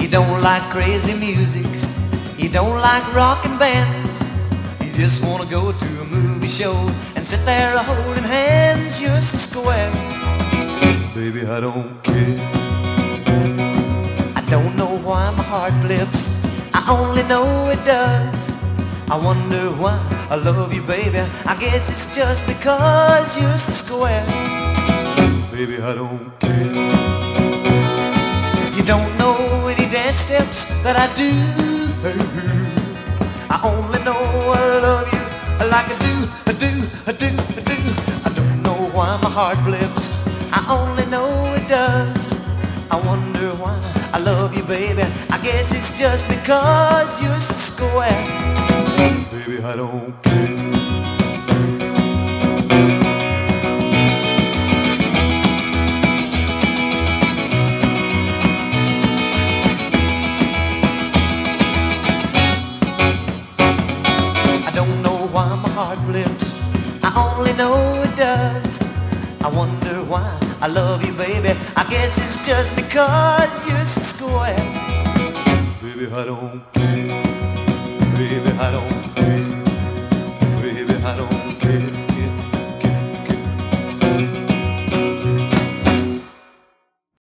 don't like crazy music, you don't like rockin' bands. You just wanna go to a movie show and sit there holding hands. You're so square. Baby, I don't care. I don't know why my heart flips, I only know it does. I wonder why I love you, baby. I guess it's just because you're so square. Baby, I don't care. You don't know any dance steps that I do. I only know I love you like I do. I don't know why my heart blips, I only know it does. I wonder why I love you, baby. I guess it's just because you're so square. Baby, I don't care. I don't know why my heart blips, I only know it does. I wonder why I love you, baby. I guess it's just because you're so square. Baby, I don't care. Baby, I don't care.